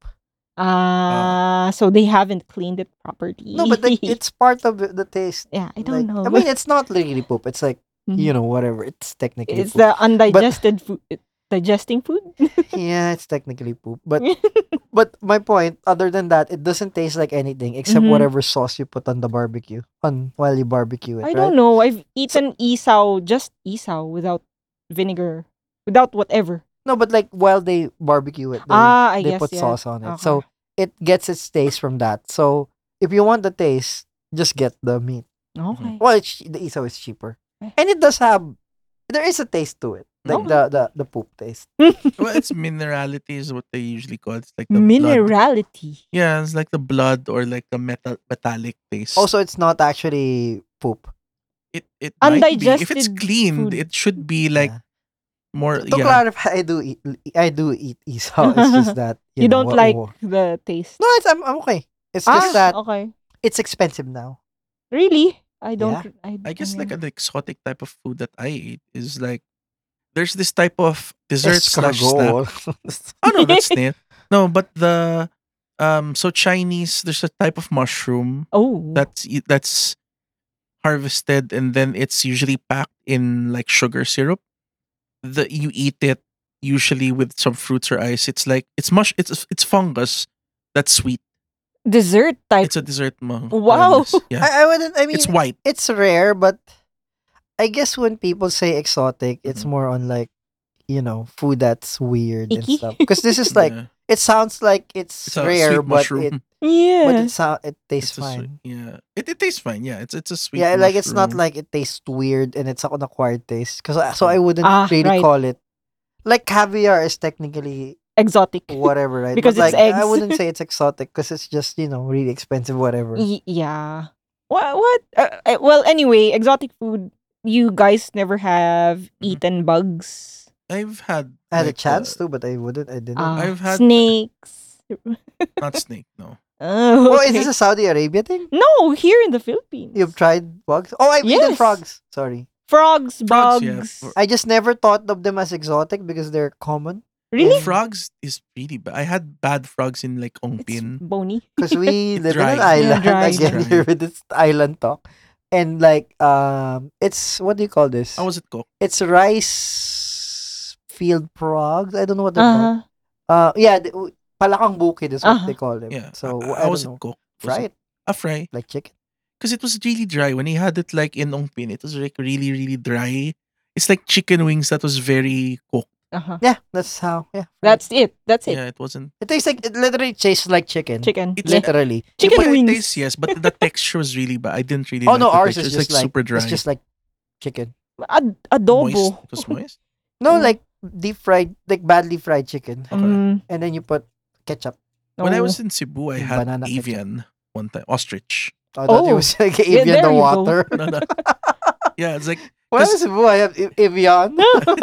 Ah, so they haven't cleaned it properly. No, but like, it's part of the the taste. yeah, I don't Like, know. I mean, it's not really poop. It's like Mhm. you know whatever. It's technically it's poop. the undigested food, digesting food. Yeah, it's technically poop. But but my point, other than that, it doesn't taste like anything except Mhm. whatever sauce you put on the barbecue on while you barbecue it. I right? don't know. I've eaten isaw, just isaw without vinegar, without whatever. No, but like while they barbecue it, they, ah, I they guess put yeah. sauce on it, Okay. so it gets its taste from that. So if you want the taste, just get the meat. Okay. Well, it's, the isaw is cheaper, Eh. and it does have there is a taste to it, like Mhm. the, the the poop taste. Well, it's minerality is what they usually call it. It's like the blood. Minerality. Yeah, it's like the blood or like the metal metallic taste. Also, it's not actually poop. it it might be if it's Undigested cleaned, food. it should be like Yeah. more. To Yeah, clarify, I do eat I do eat isaw. It's just that You, you, know, don't wa- like wa- the taste. No, it's I'm, I'm okay. It's ah, just that okay. it's expensive now. Really? I don't. Yeah. I, I guess like don't an exotic type of food that I eat is like there's this type of dessert slash snack. Escargot. Oh no, that's snail. No, but the um so Chinese there's a type of mushroom Oh. that's e- that's harvested and then it's usually packed in like sugar syrup. The you eat it usually with some fruits or ice. It's like it's mush. It's it's fungus that's sweet. dessert type. It's a dessert. Mo- Wow. wellness. Yeah, I, I wouldn't. I mean, it's white. it's rare, but I guess when people say exotic, it's Mhm. more on like you know food that's weird and Icky. stuff. Because this is like Yeah. it sounds like it's, It's a rare, sweet but mushroom. it yeah. but it sound it tastes It's a sweet, fine. yeah, it, it tastes fine. Yeah, it's it's a sweet. Yeah, like it's not mushroom. like it tastes weird and it's an acquired taste. Cause I- so I wouldn't Ah, really right. call it like caviar is technically Exotic. whatever, right? Because but it's like I eggs. wouldn't say it's exotic because it's just you know really expensive, whatever. Y- yeah. What? What? Uh, uh, well, anyway, exotic food. You guys never have Mhm. eaten bugs. I've had. I had a like, chance uh, to, but I wouldn't. I didn't. Uh, I've had- snakes. not snake. No. Oh, Oh, is okay. this a Saudi Arabia thing? No, here in the Philippines. You've tried bugs? Oh, I've eaten Yes. frogs. Sorry. frogs, Frogs, yeah, bugs. fro- I just never thought of them as exotic because they're common. Really? Frogs is really bad. I had bad frogs in like It's Ongpin. bony. Because we It's live in an dry. island Yeah, dry. again It's here dry. with this island talk. and like um, it's what do you call this? How was it cooked? It's rice field frogs. I don't know what they're called. Uh-huh. Uh, yeah, the, w- palakang bukid is what Uh-huh. they call them. Yeah. So uh, I how don't was it know. cooked? Was Fry it it a fry? like chicken. Because it was really dry. When he had it like in Ong Pin, it was like really, really dry. It's like chicken wings that was very cooked. Uh-huh. Yeah, that's how. Yeah, fried. That's it. That's it. Yeah, it wasn't. It tastes like it literally tastes like chicken. Chicken. It's- Yeah. Literally. Chicken But it wings. tastes, yes, but the texture was really bad. I didn't really Oh like no, the ours texture. is It's just like like super dry. it's just like chicken. Ad- moist. adobo. It was moist. No, Mm. like deep fried, like badly fried chicken, Okay. Mm, and then you put ketchup. When I no. was in Cebu, I Yung had banana ketchup. avian one time. Ostrich. I thought it Oh. was like Yeah, avian there the you go. water. No, no. Yeah, it's like Why 'Cause- was Cebu? I have a- avian.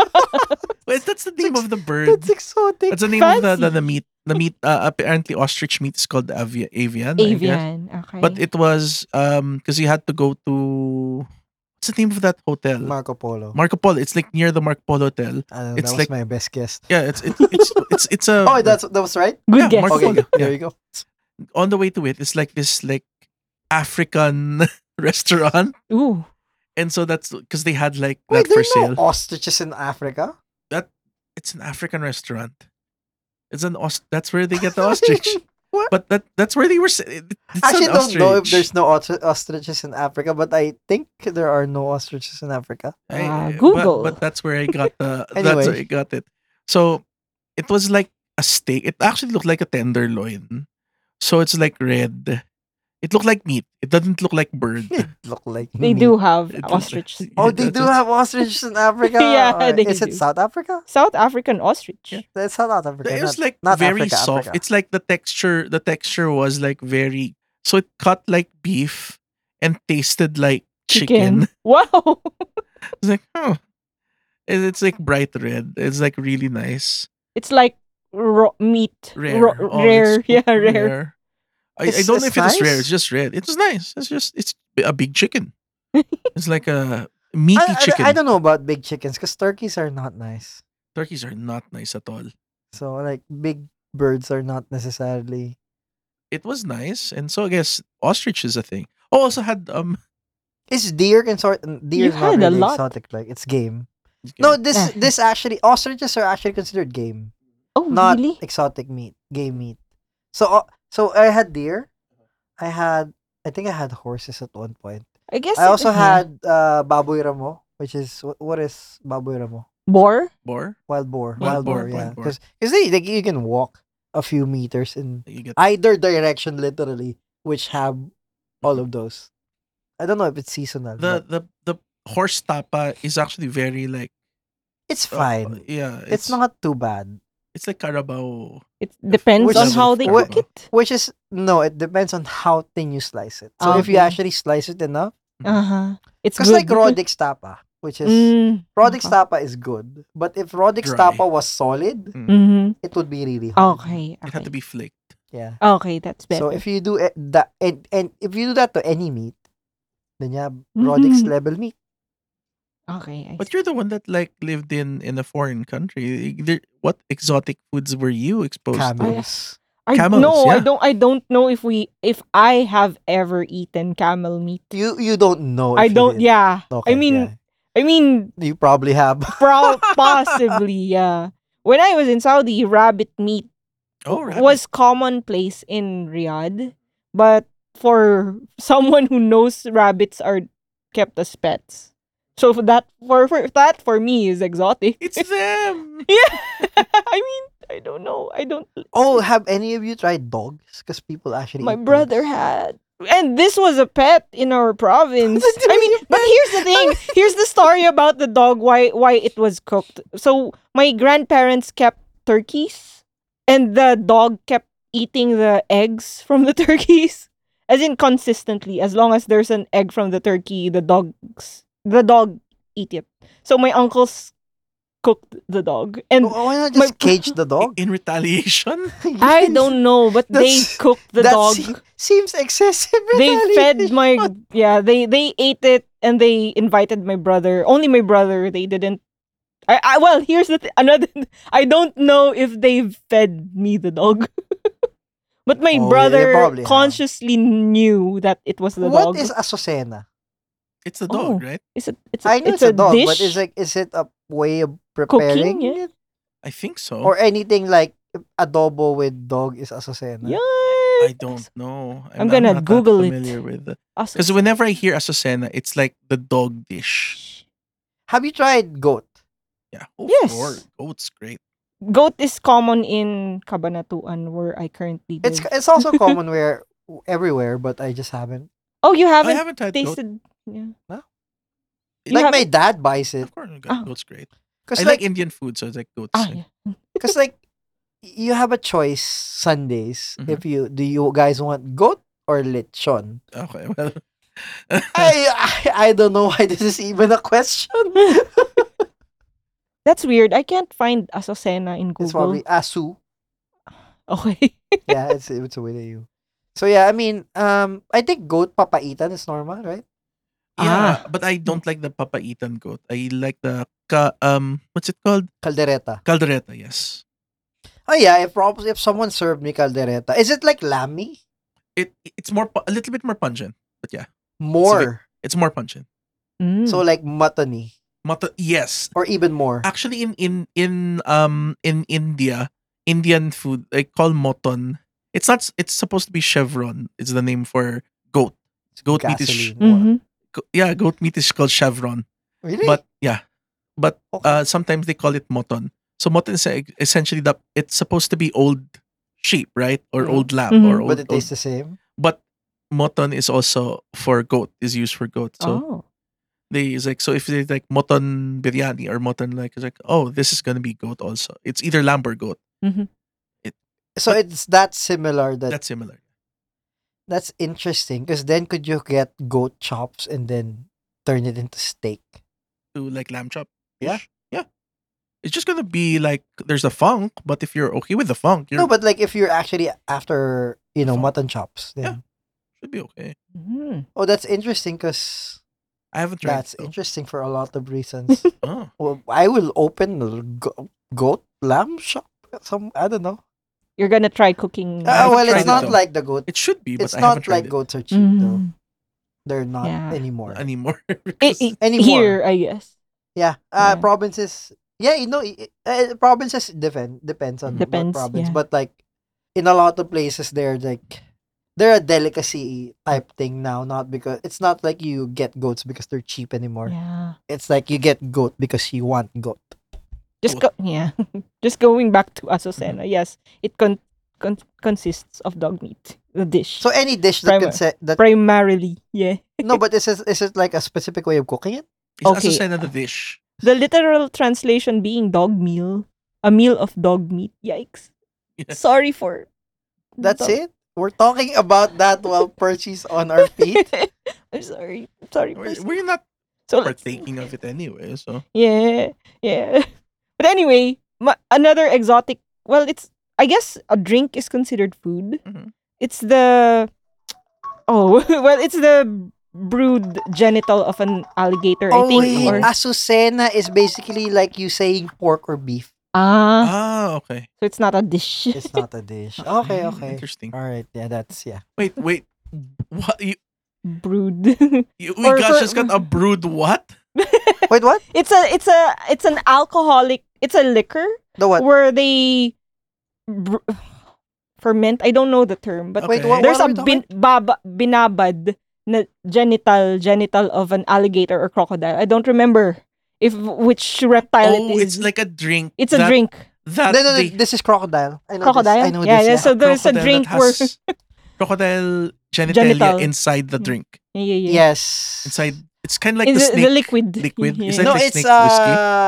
well, that's the name of the bird. That's exotic. That's the name of the, the, Fancy. the meat. The meat uh, apparently ostrich meat is called avi- avian. I guess. Avian. Okay. But it was um because you had to go to what's the name of that hotel? Marco Polo. Marco Polo. It's like near the Marco Polo Hotel. I don't know, it's that like- was my best guess. Yeah, it's it's it's it's it's a Oh, that's that was right. Good yeah, guess. Marco Okay, Polo. there Yeah. you go. On the way to it, it's like this like African restaurant, Ooh. and so that's because they had like Wait, that for there's sale. no ostriches in Africa. It's an African restaurant. It's an os- that's where they get the ostrich. What? But that that's where they were. sa- It, it's Actually, an don't know if ostrich. there's no ostr- ostriches in Africa, but I think there are no ostriches in Africa. I- Ah, but- Google. But, that's where I got the. That's Anyway. where I got it. So it was like a steak. It actually looked like a tenderloin. So it's like red. It looked like meat. It doesn't look like bird. It look like They meat. do have It- ostrich. Oh, they That's do it. have ostriches in Africa. Yeah, Uh, they Is it do. South Africa? South African ostrich. Yeah. It's South Africa. It was not- like not very Africa, soft. Africa. It's like the texture. The texture was like very. So it cut like beef and tasted like chicken. Wow. It's like, huh. It- It's like bright red. It's like really nice. It's like raw meat. Rare. Raw- Oh, rare. it's Yeah, rare. I, I It's- don't know it's if it's rare. nice? It's just red. It was nice. It's just it's a big chicken. It's like a meaty I, I- chicken. I, don't know about big chickens because turkeys are not nice. Turkeys are not nice at all. So like big birds are not necessarily. It was nice, and so I guess ostrich is a thing. Oh, also had um. Is deer can sort deer You is not had a really lot. exotic like it's game. No, this Ah. this actually ostriches are actually considered game, Oh, not really? exotic meat, game meat. So uh, so I had deer, I had I think I had horses at one point. I guess I it- also yeah. had uh baboy ramo, which is what, what is baboy ramo? boar. boar. Wild boar, Wild wild, boar, boar, yeah. wild boar. Because because they like you can walk a few meters in You get either direction, literally, which have all of those. I don't know if it's seasonal. the but the the horse tapa is actually very like it's uh, fine. yeah, it's, not too bad. It's like Carabao. It depends Which on is- how they wh- cook it. Which is no, it depends on how thin you slice it. So if you Okay. actually slice it enough, Uh huh. It's because good. like Rodix tapa, which is Mm, Rodix okay. tapa is good, but if Rodix Dry. tapa was solid, Mm. Mhm. it would be really hard. Okay. It had Okay. to be flaked. Yeah. Okay, that's better. So if you do it, that and, and if you do that to any meat, then you have Rodix Mhm. level meat. okay. I But see. you're the one that like lived in in a foreign country. There, what exotic foods were you exposed to? Camels. I camels, no, I yeah. don't. I don't know if we if I have ever eaten camel meat. You you don't know. I if you don't. did. Yeah. Okay, I mean, yeah. I mean, You probably have. pro- possibly. Yeah. When I was in Saudi, rabbit meat Oh, rabbit. was commonplace in Riyadh, but for someone who knows rabbits are kept as pets. So for that for, for that for me is exotic. It's them. yeah. I mean, I don't know. I don't Oh, have any of you tried dogs? Because people actually. my eat brother dogs. had. And this was a pet in our province. What do I mean, you but mean? here's the thing. Here's the story about the dog why why it was cooked. So my grandparents kept turkeys and the dog kept eating the eggs from the turkeys. As in consistently. As long as there's an egg from the turkey, the dogs the dog eat it. So my uncles cooked the dog. And Oh, why not My- just cage the dog? In retaliation. I don't know, but they That's- cooked the that dog. se- seems excessive. They fed retaliation. my yeah they they ate it and they invited my brother, only my brother. They didn't I, I well here's the th- another I don't know if they fed me the dog. But my Oh, yeah, they brother probably have. consciously knew that it was the What dog. is azucena? It's the Oh. dog, right? Is it? It's a, I know it's, it's, a, dog, dish. but is like is it a way of preparing Cooking, yeah. it? I think so. Or anything like adobo with dog is azucena? Yeah. I don't know. I'm gonna not that Google it. familiar with the Because because whenever I hear azucena, it's like the dog dish. Have you tried goat? Yeah. Oh, Yes. sure. Goat's great. goat is common in Cabanatuan where I currently live. It's it's also common where everywhere, but I just haven't. oh, you I haven't haven't tried goat. tasted. Yeah. You Like my haven't- dad buys it Of course, goat- Oh. goat's great. because I like like Indian food, so it's like goat's. Ah, like- yeah. because like you have a choice Sundays Mhm. if you do you guys want goat or lechon. Okay, well. I, I I don't know why this is even a question. That's weird. I can't find Azucena in Google. It's probably asu. Okay. Yeah, it's it's a way to you. So yeah, I mean, um, I think goat papaitan is normal, right? Yeah, Ah. but I don't like the papaitan goat. I like the ka, um what's it called? Caldereta. Caldereta, yes. Oh yeah, if probably if someone served me caldereta, is it like lammy? It it's more pu- a little bit more pungent, but yeah, More. it's more pungent. Mm. So like muttony Mutton, yes. or even more. Actually, in in in um in India, Indian food they call mutton. It's not. s- It's supposed to be chevron. It's the name for goat. Goat meat is sh- Gasoline. Mhm. go- yeah. Goat meat is called chevron. Really? But yeah, but Okay. uh, sometimes they call it mutton. So mutton is e- essentially the. It's supposed to be old sheep, right, or Mhm. old lamb, or Mhm. old. but it tastes old- the same. but mutton is also for goat. Is used for goat. So Oh. they is like so if they like mutton biryani or mutton like it's like oh this is gonna be goat also. It's either lamb or goat. Mhm. So it's that similar that That's similar. that's interesting because then could you get goat chops and then turn it into steak? To like lamb chop. Yeah. Yeah. It's just gonna be like there's a funk, but if you're okay with the funk, you No, but like if you're actually after you know Funk. mutton chops, then should be okay. Mm. oh, that's interesting because I haven't tried. that's it, though. interesting for a lot of reasons. Oh. Well, I will open a go- goat lamb shop. Some I don't know. You're gonna try cooking. Uh, haven't well, it's tried it, not though. like the goat. It should be, but It's I not haven't tried like it goats are cheap though. Mm. They're not Yeah. anymore. anymore. I- because- I- Anymore. Here, I guess. Yeah, uh, Yeah. provinces. Yeah, you know, i- uh, provinces depend depends on Depends, what province, yeah. but like in a lot of places, they're like they're a delicacy type thing now. Not because it's not like you get goats because they're cheap anymore. Yeah. It's like you get goat because you want goat. Just go. Yeah. Just going back to Azucena. Mm-hmm. Yes, it con- con- consists of dog meat. The dish. So any dish that Primer- can say that primarily, yeah. no, but is it is it like a specific way of cooking it? Is okay. Azucena the dish? The literal translation being dog meal, a meal of dog meat. Yikes. Yeah. Sorry for. That's dog- it. We're talking about that while Percy's on our feet. I'm sorry. Sorry. We're, Percy. we're not So let's- partaking of it anyway. So Yeah, yeah. But anyway, ma- another exotic. Well, it's I guess a drink is considered food. Mhm. It's the oh well, it's the brood genital of an alligator. I Oh, think. wait. Or Azucena is basically like you saying pork or beef. ah, ah okay. so it's not a dish. It's not a dish. Okay, Hmm, okay. Interesting. All right. Yeah, that's yeah. Wait, wait. What you? brood. you Or we got for- just got a brood what? Wait, what? it's a it's a it's an alcoholic. It's a liquor The what? where they br- ferment. I don't know the term, but Okay. Wait, what? there's what a are we talking? bin, baba, binabad na genital genital of an alligator or crocodile. I don't remember if which reptile Oh, it it's is. like a drink. It's a that- drink. That No, no, no. they, This is crocodile. I know Crocodile? This. I know Yeah, this. yeah, Yeah. so there's a crocodile drink that where has crocodile genitalia Genital. inside the Yeah. drink. yeah, yeah, yeah. Yes. Inside, it's kind of like Is the it snake the liquid? liquid. Yeah. Is that No, like it's snake whiskey?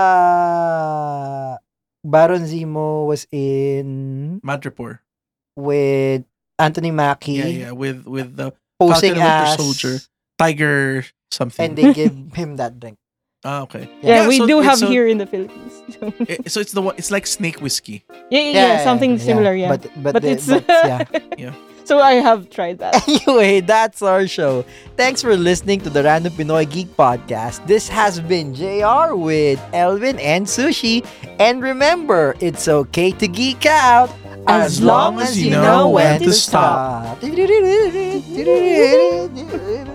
uh Baron Zemo was in Madripoor. with Anthony Mackie Yeah, yeah. With with the posing Falcon and Winter as Soldier. tiger something. and they give him that drink. ah, okay. Yeah, we so do it's have so- here in the Philippines. Eh, So it's the one. It's like snake whiskey. yeah, yeah, yeah, something similar. Yeah, But but, But the- it's but yeah. so I have tried that. Anyway, that's our show. Thanks for listening to the Random Pinoy Geek Podcast. This has been J R with Elvin and Sushi. And remember, it's okay to geek out As long as you know when to stop.